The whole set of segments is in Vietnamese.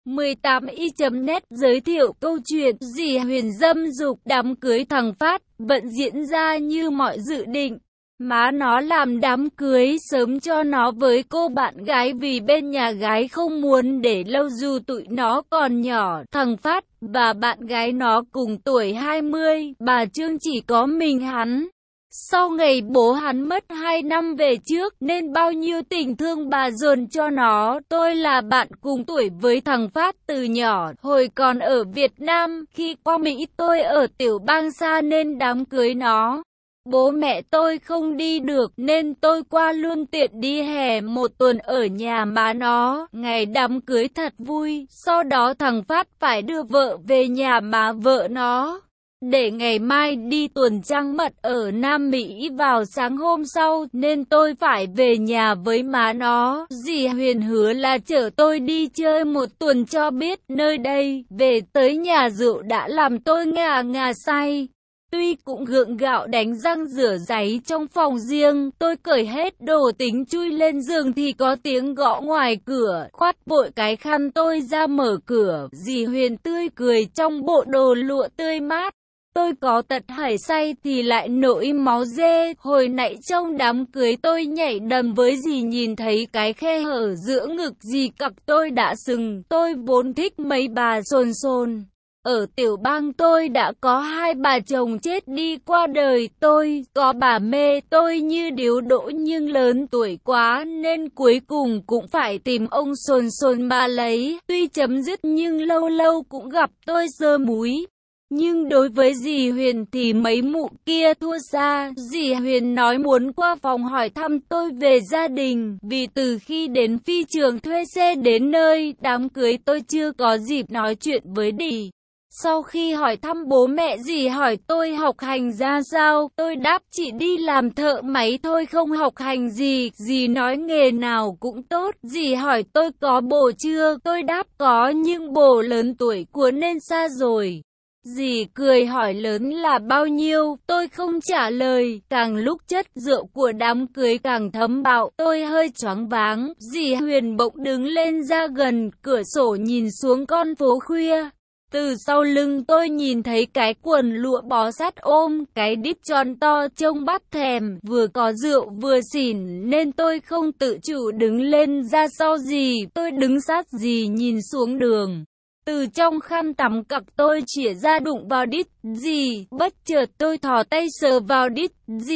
18i.net giới thiệu câu chuyện dì Huyền dâm dục đám cưới thằng Phát, vẫn diễn ra như mọi dự định. Má nó làm đám cưới sớm cho nó với cô bạn gái vì bên nhà gái không muốn để lâu dù tụi nó còn nhỏ. Thằng Phát và bạn gái nó cùng tuổi 20, bà Trương chỉ có mình hắn. Sau ngày bố hắn mất 2 năm về trước nên bao nhiêu tình thương bà dồn cho nó. Tôi là bạn cùng tuổi với thằng Phát từ nhỏ, hồi còn ở Việt Nam. Khi qua Mỹ tôi ở tiểu bang xa nên đám cưới nó. Bố mẹ tôi không đi được nên tôi qua luôn tiện đi hè 1 tuần ở nhà má nó. Ngày đám cưới thật vui, sau đó thằng Phát phải đưa vợ về nhà má vợ nó. Để ngày mai đi tuần trăng mật ở Nam Mỹ vào sáng hôm sau nên tôi phải về nhà với má nó. Dì Huyền hứa là chở tôi đi chơi 1 tuần cho biết nơi đây. Về tới nhà rượu đã làm tôi ngà say. Tuy cũng gượng gạo đánh răng rửa ráy trong phòng riêng, tôi cởi hết đồ tính chui lên giường thì có tiếng gõ ngoài cửa. Khoát vội cái khăn tôi ra mở cửa. Dì Huyền tươi cười trong bộ đồ lụa tươi mát. Tôi có tật hảy say thì lại nổi máu dê. Hồi nãy trong đám cưới tôi nhảy đầm với dì nhìn thấy cái khe hở giữa ngực dì cặc tôi đã sừng. Tôi vốn thích mấy bà xồn. Ở tiểu bang tôi đã có 2 bà chồng chết đi qua đời. Tôi có bà mê tôi như điếu đỗ nhưng lớn tuổi quá nên cuối cùng cũng phải tìm ông xồn bà lấy. Tuy chấm dứt nhưng lâu lâu cũng gặp tôi sơ múi. Nhưng đối với dì Huyền thì mấy mụ kia thua xa. Dì Huyền nói muốn qua phòng hỏi thăm tôi về gia đình. Vì từ khi đến phi trường thuê xe đến nơi đám cưới tôi chưa có dịp nói chuyện với dì. Sau khi hỏi thăm bố mẹ dì hỏi tôi học hành ra sao. Tôi đáp chỉ đi làm thợ máy thôi không học hành gì. Dì nói nghề nào cũng tốt. Dì hỏi tôi có bồ chưa. Tôi đáp có nhưng bồ lớn tuổi của nên xa rồi. Dì cười hỏi lớn là bao nhiêu, tôi không trả lời, càng lúc chất rượu của đám cưới càng thấm bạo, tôi hơi choáng váng. Dì Huyền bỗng đứng lên ra gần cửa sổ nhìn xuống con phố khuya. Từ sau lưng tôi nhìn thấy cái quần lụa bó sát ôm, cái đít tròn to trông bắt thèm, vừa có rượu vừa xỉn nên tôi không tự chủ đứng lên ra sau dì, tôi đứng sát dì nhìn xuống đường. Từ trong khăn tắm cặc tôi chĩa ra đụng vào đít dì, bất chợt tôi thò tay sờ vào đít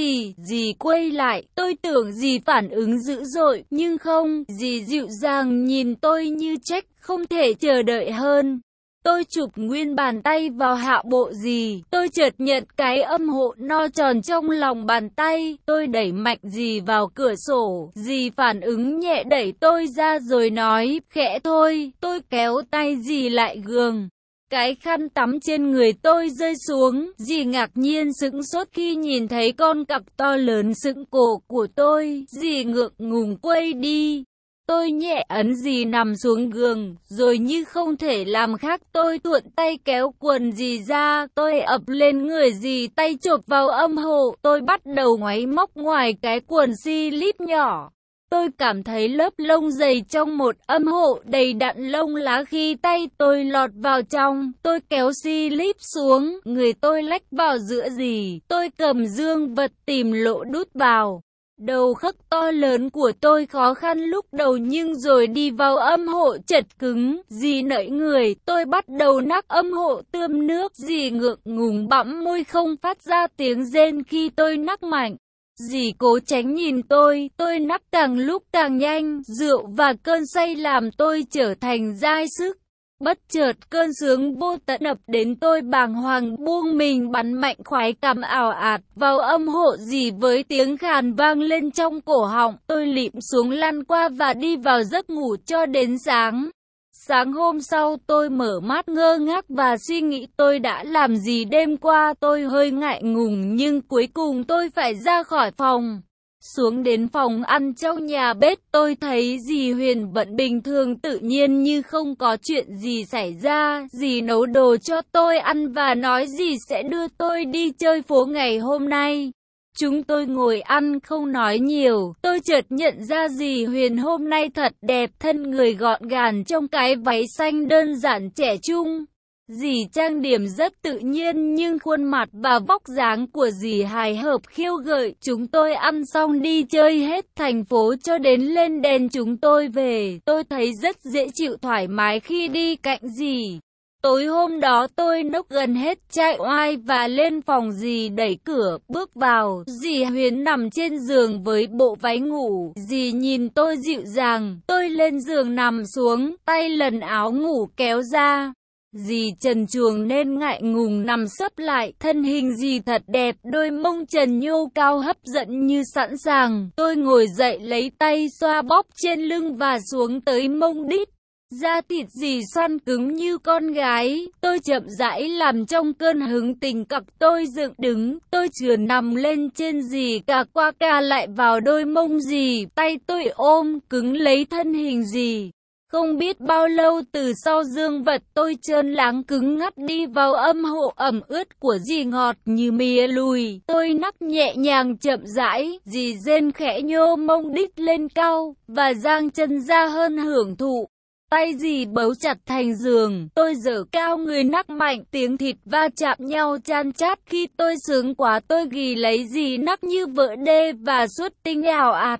dì quay lại, tôi tưởng dì phản ứng dữ dội, nhưng không, dì dịu dàng nhìn tôi như trách, không thể chờ đợi hơn. Tôi chụp nguyên bàn tay vào hạ bộ dì, tôi chợt nhận cái âm hộ no tròn trong lòng bàn tay, tôi đẩy mạnh dì vào cửa sổ, dì phản ứng nhẹ đẩy tôi ra rồi nói, khẽ thôi, tôi kéo tay dì lại gường. Cái khăn tắm trên người tôi rơi xuống, dì ngạc nhiên sững sốt khi nhìn thấy con cặc to lớn sững cổ của tôi, dì ngượng ngùng quay đi. Tôi nhẹ ấn dì nằm xuống giường, rồi như không thể làm khác tôi thuận tay kéo quần dì ra, tôi ập lên người dì tay chộp vào âm hộ, tôi bắt đầu ngoáy móc ngoài cái quần slip nhỏ. Tôi cảm thấy lớp lông dày trong một âm hộ đầy đặn lông lá khi tay tôi lọt vào trong, tôi kéo slip xuống, người tôi lách vào giữa dì, tôi cầm dương vật tìm lỗ đút vào. Đầu khớp to lớn của tôi khó khăn lúc đầu nhưng rồi đi vào âm hộ chật cứng, dì nẫy người, tôi bắt đầu nắc âm hộ tươm nước, dì ngượng ngùng bặm môi không phát ra tiếng rên khi tôi nắc mạnh. Dì cố tránh nhìn tôi nắc càng lúc càng nhanh, rượu và cơn say làm tôi trở thành dai sức. Bất chợt cơn sướng vô tận ập đến tôi bàng hoàng buông mình bắn mạnh khoái cảm ảo ạt vào âm hộ dì với tiếng khàn vang lên trong cổ họng. Tôi lịm xuống lăn qua và đi vào giấc ngủ cho đến sáng. Sáng hôm sau tôi mở mắt ngơ ngác và suy nghĩ tôi đã làm gì đêm qua. Tôi hơi ngại ngùng nhưng cuối cùng tôi phải ra khỏi phòng. Xuống đến phòng ăn trong nhà bếp tôi thấy dì Huyền vẫn bình thường tự nhiên như không có chuyện gì xảy ra. Dì nấu đồ cho tôi ăn và nói dì sẽ đưa tôi đi chơi phố ngày hôm nay. Chúng tôi ngồi ăn không nói nhiều, tôi chợt nhận ra dì Huyền hôm nay thật đẹp, thân người gọn gàng trong cái váy xanh đơn giản trẻ trung. Dì trang điểm rất tự nhiên nhưng khuôn mặt và vóc dáng của dì hài hợp khiêu gợi. Chúng tôi ăn xong đi chơi hết thành phố cho đến lên đền chúng tôi về. Tôi thấy rất dễ chịu thoải mái khi đi cạnh dì. Tối hôm đó tôi nốc gần hết chai oai và lên phòng dì đẩy cửa, bước vào. Dì Huyền nằm trên giường với bộ váy ngủ. Dì nhìn tôi dịu dàng, tôi lên giường nằm xuống, tay lần áo ngủ kéo ra. Dì trần truồng nên ngại ngùng nằm sấp lại, thân hình dì thật đẹp, đôi mông trần nhô cao hấp dẫn như sẵn sàng. Tôi ngồi dậy lấy tay xoa bóp trên lưng và xuống tới mông đít. Da thịt dì săn cứng như con gái, tôi chậm rãi làm trong cơn hứng tình cặc tôi dựng đứng, tôi chườn nằm lên trên dì cà qua cà lại vào đôi mông dì, tay tôi ôm cứng lấy thân hình dì. Không biết bao lâu từ sau dương vật tôi trơn láng cứng ngắt đi vào âm hộ ẩm ướt của dì ngọt như mía lùi. Tôi nắc nhẹ nhàng chậm rãi, dì rên khẽ nhô mông đít lên cao và giang chân ra hơn hưởng thụ. Tay dì bấu chặt thành giường, tôi giở cao người nắc mạnh, tiếng thịt va chạm nhau chan chát. Khi tôi sướng quá tôi ghì lấy dì nắc như vợ đê và suốt tinh ảo ạt.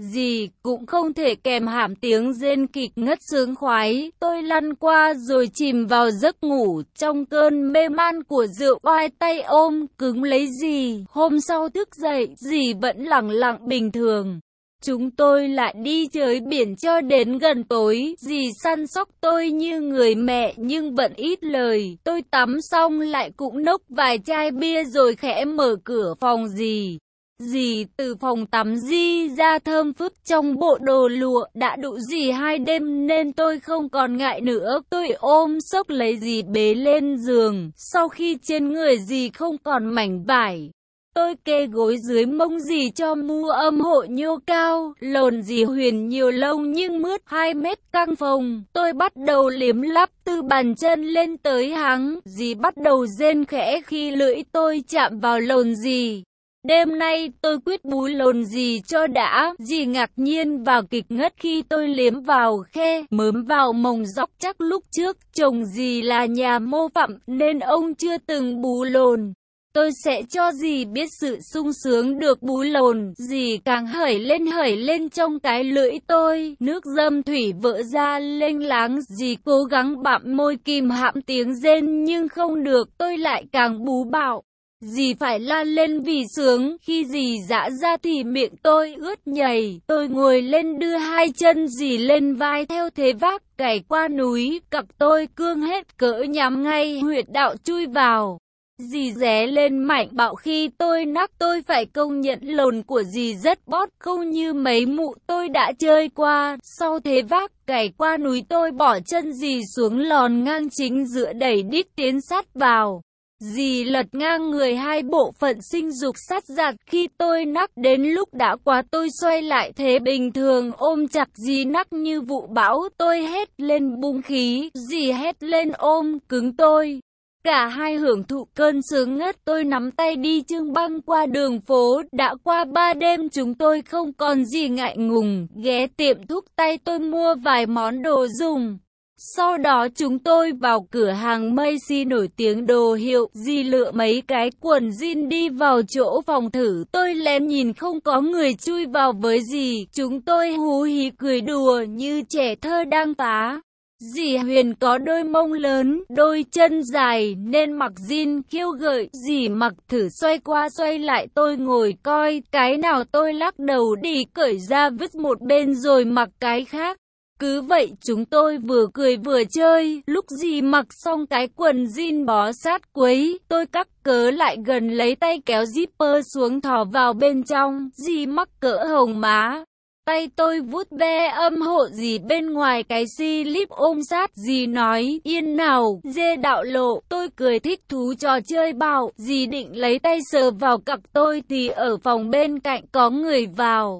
Dì cũng không thể kèm hãm tiếng rên kịch ngất sướng khoái. Tôi lăn qua rồi chìm vào giấc ngủ trong cơn mê man của rượu oai, tay ôm cứng lấy dì. Hôm sau thức dậy, dì vẫn lẳng lặng bình thường. Chúng tôi lại đi chơi biển cho đến gần tối. Dì săn sóc tôi như người mẹ nhưng vẫn ít lời. Tôi tắm xong lại cũng nốc vài chai bia rồi khẽ mở cửa phòng dì. Dì từ phòng tắm di ra thơm phức trong bộ đồ lụa, đã đụ dì 2 đêm nên tôi không còn ngại nữa. Tôi ôm xốc lấy dì bế lên giường. Sau khi trên người dì không còn mảnh vải, tôi kê gối dưới mông dì cho mu âm hộ nhô cao, lồn dì Huyền nhiều lông nhưng mướt 2 mét căng phồng. Tôi bắt đầu liếm lắp từ bàn chân lên tới háng. Dì bắt đầu rên khẽ khi lưỡi tôi chạm vào lồn dì. Đêm nay tôi quyết búi lồn dì cho đã. Dì ngạc nhiên và kịch ngất khi tôi liếm vào khe, mớm vào mồng dóc. Chắc lúc trước chồng dì là nhà mô phạm nên ông chưa từng bú lồn. Tôi sẽ cho dì biết sự sung sướng được bú lồn. Dì càng hởi lên trong cái lưỡi tôi. Nước dâm thủy vỡ ra lênh láng. Dì cố gắng bặm môi kìm hãm tiếng rên nhưng không được. Tôi lại càng bú bạo. Dì phải la lên vì sướng. Khi dì giã ra thì miệng tôi ướt nhầy. Tôi ngồi lên đưa 2 chân dì lên vai theo thế vác cày qua núi. Cặp tôi cương hết cỡ nhắm ngay huyệt đạo chui vào. Dì ré lên mạnh bạo khi tôi nắc. Tôi phải công nhận lồn của dì rất bót, không như mấy mụ tôi đã chơi qua. Sau thế vác cày qua núi tôi bỏ chân dì xuống lòn ngang chính giữa đẩy đít tiến sát vào. Dì lật ngang người, 2 bộ phận sinh dục sát giạt. Khi tôi nắc đến lúc đã quá tôi xoay lại thế bình thường ôm chặt dì nắc như vụ bão. Tôi hét lên bung khí, dì hét lên ôm cứng tôi. Cả hai hưởng thụ cơn sướng ngất. Tôi nắm tay đi chưng băng qua đường phố. Đã qua 3 đêm chúng tôi không còn gì ngại ngùng. Ghé tiệm thuốc tay tôi mua vài món đồ dùng. Sau đó chúng tôi vào cửa hàng Macy nổi tiếng đồ hiệu. Dì lựa mấy cái quần jean đi vào chỗ phòng thử. Tôi lén nhìn không có người chui vào với dì. Chúng tôi hú hí cười đùa như trẻ thơ đang phá. Dì Huyền có đôi mông lớn, đôi chân dài nên mặc jean khiêu gợi. Dì mặc thử xoay qua xoay lại, tôi ngồi coi. Cái nào tôi lắc đầu đi cởi ra vứt một bên rồi mặc cái khác. Cứ vậy chúng tôi vừa cười vừa chơi. Lúc dì mặc xong cái quần jean bó sát quấy, tôi cắt cớ lại gần lấy tay kéo zipper xuống thò vào bên trong. Dì mắc cỡ hồng má. Tay tôi vuốt ve âm hộ dì bên ngoài cái slip ôm sát. Dì nói yên nào, dê đạo lộ. Tôi cười thích thú trò chơi bảo. Dì định lấy tay sờ vào cặc tôi thì ở phòng bên cạnh có người vào.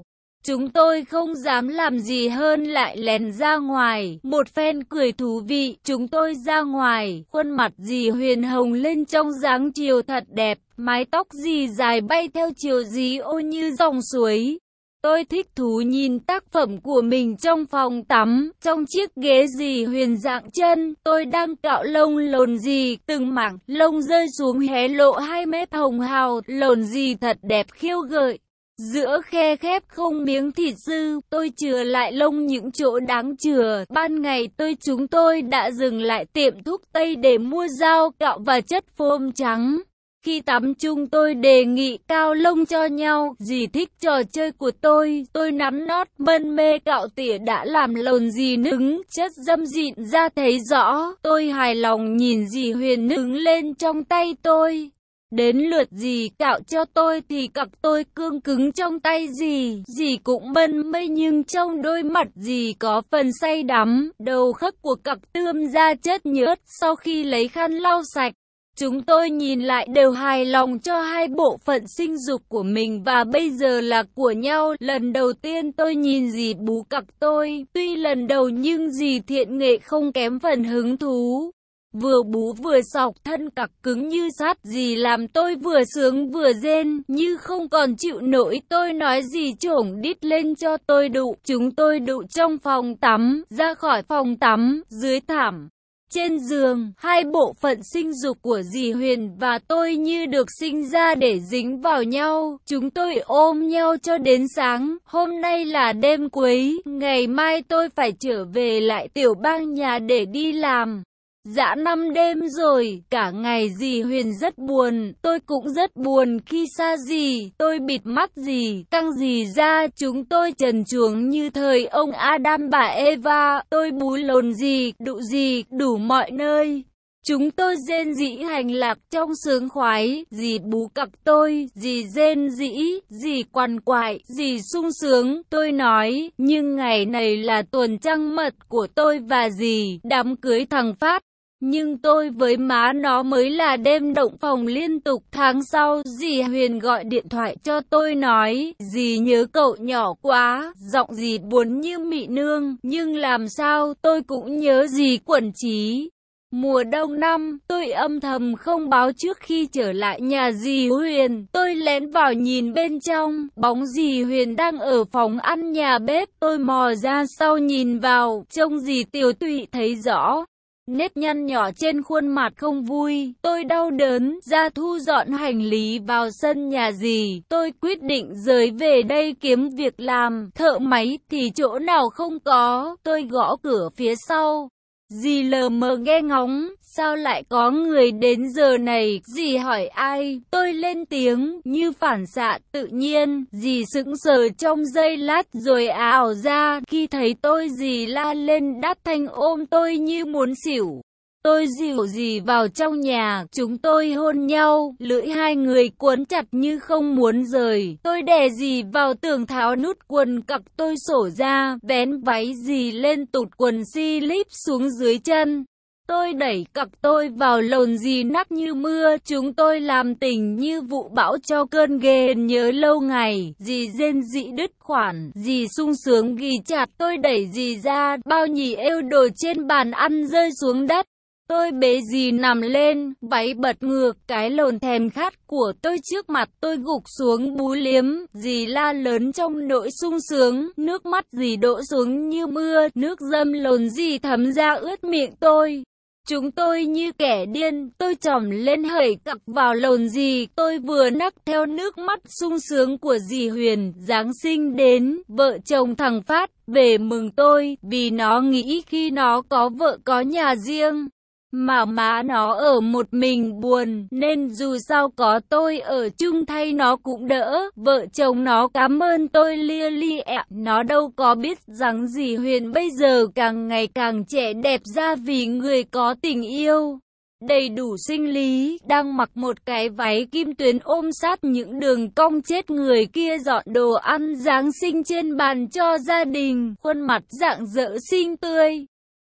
Chúng tôi không dám làm gì hơn lại lén ra ngoài, một phen cười thú vị, chúng tôi ra ngoài, khuôn mặt dì Huyền hồng lên trong dáng chiều thật đẹp, mái tóc dì dài bay theo chiều dí ô như dòng suối. Tôi thích thú nhìn tác phẩm của mình trong phòng tắm, trong chiếc ghế dì Huyền dạng chân, tôi đang cạo lông lồn dì, từng mảng lông rơi xuống hé lộ hai mép hồng hào, lồn dì thật đẹp khiêu gợi. Giữa khe khép không miếng thịt dư, tôi chừa lại lông những chỗ đáng chừa. Ban ngày chúng tôi đã dừng lại tiệm thuốc tây để mua dao cạo và chất phôm trắng. Khi tắm chung tôi đề nghị cao lông cho nhau, dì thích trò chơi của tôi nắn nót mân mê cạo tỉa đã làm lồn dì nứng, chất dâm dịn ra thấy rõ, tôi hài lòng nhìn dì Huyền nứng lên trong tay tôi. Đến lượt dì cạo cho tôi thì cặc tôi cương cứng trong tay dì cũng mân mê nhưng trong đôi mặt dì có phần say đắm, đầu khắc của cặc tươm ra chất nhớt sau khi lấy khăn lau sạch. Chúng tôi nhìn lại đều hài lòng cho hai bộ phận sinh dục của mình và bây giờ là của nhau. Lần đầu tiên tôi nhìn dì bú cặc tôi, tuy lần đầu nhưng dì thiện nghệ không kém phần hứng thú. Vừa bú vừa sọc thân cặc cứng như sắt, dì làm tôi vừa sướng vừa rên, như không còn chịu nổi. Tôi nói dì chổng đít lên cho tôi đụ, chúng tôi đụ trong phòng tắm, ra khỏi phòng tắm, dưới thảm. Trên giường, hai bộ phận sinh dục của dì Huyền và tôi như được sinh ra để dính vào nhau. Chúng tôi ôm nhau cho đến sáng. Hôm nay là đêm cuối, ngày mai tôi phải trở về lại tiểu bang nhà để đi làm. Dạ 5 đêm rồi, cả ngày dì Huyền rất buồn, tôi cũng rất buồn khi xa dì, tôi bịt mắt dì, căng dì ra, chúng tôi trần truồng như thời ông Adam bà Eva, tôi bú lồn dì, đụ dì, đủ mọi nơi. Chúng tôi rên rỉ hành lạc trong sướng khoái, dì bú cặc tôi, dì rên rỉ, dì quằn quại, dì sung sướng, tôi nói, nhưng ngày này là tuần trăng mật của tôi và dì, đám cưới thằng Phát. Nhưng tôi với má nó mới là đêm động phòng liên tục. Tháng sau, dì Huyền gọi điện thoại cho tôi nói, dì nhớ cậu nhỏ quá, giọng dì buồn như mị nương, nhưng làm sao tôi cũng nhớ dì Quẩn Trí. Mùa đông năm, tôi âm thầm không báo trước khi trở lại nhà dì Huyền. Tôi lén vào nhìn bên trong, bóng dì Huyền đang ở phòng ăn nhà bếp. Tôi mò ra sau nhìn vào, trông dì tiều tụy thấy rõ. Nếp nhăn nhỏ trên khuôn mặt không vui, tôi đau đớn, ra thu dọn hành lý vào sân nhà dì. Tôi quyết định rời về đây kiếm việc làm, thợ máy thì chỗ nào không có, tôi gõ cửa phía sau. Dì lờ mờ nghe ngóng, sao lại có người đến giờ này, dì hỏi ai, tôi lên tiếng, như phản xạ tự nhiên, dì sững sờ trong giây lát rồi ảo ra, khi thấy tôi dì la lên đát thanh ôm tôi như muốn xỉu. Tôi dìu dì vào trong nhà, chúng tôi hôn nhau, lưỡi hai người cuốn chặt như không muốn rời. Tôi đè dì vào tường tháo nút quần cặc tôi xổ ra, vén váy dì lên tụt quần slip xuống dưới chân. Tôi đẩy cặc tôi vào lồn dì nắc như mưa, chúng tôi làm tình như vụ bão cho cơn ghen nhớ lâu ngày. Dì rên rỉ đứt khoản, dì sung sướng ghi chặt, tôi đẩy dì ra, bao nhì êu đồ trên bàn ăn rơi xuống đất. Tôi bế dì nằm lên, váy bật ngược, cái lồn thèm khát của tôi trước mặt tôi gục xuống bú liếm, dì la lớn trong nỗi sung sướng, nước mắt dì đổ xuống như mưa, nước dâm lồn dì thấm ra ướt miệng tôi. Chúng tôi như kẻ điên, tôi chỏm lên hởi cặc vào lồn dì, tôi vừa nắc theo nước mắt sung sướng của dì Huyền. Giáng sinh đến, vợ chồng thằng Phát về mừng tôi, vì nó nghĩ khi nó có vợ có nhà riêng. Mà má nó ở một mình buồn, nên dù sao có tôi ở chung thay nó cũng đỡ. Vợ chồng nó cảm ơn tôi lia li ẹ. Nó đâu có biết rằng dì Huyền bây giờ càng ngày càng trẻ đẹp ra vì người có tình yêu đầy đủ sinh lý, đang mặc một cái váy kim tuyến ôm sát những đường cong chết người kia dọn đồ ăn Giáng sinh trên bàn cho gia đình, khuôn mặt rạng rỡ xinh tươi.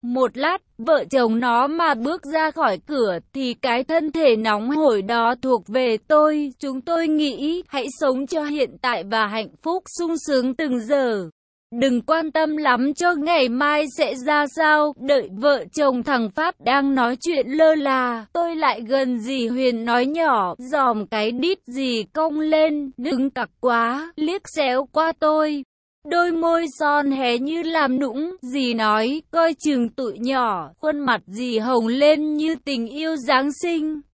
Một lát, vợ chồng nó mà bước ra khỏi cửa thì cái thân thể nóng hổi đó thuộc về tôi. Chúng tôi nghĩ hãy sống cho hiện tại và hạnh phúc sung sướng từng giờ. Đừng quan tâm lắm cho ngày mai sẽ ra sao. Đợi vợ chồng thằng Pháp đang nói chuyện lơ là, tôi lại gần dì Huyền nói nhỏ, giòm cái đít dì cong lên, cứng cặc quá, liếc xéo qua tôi. Đôi môi son hé như làm nũng, dì nói, coi chừng tụi nhỏ, khuôn mặt dì hồng lên như tình yêu Giáng sinh.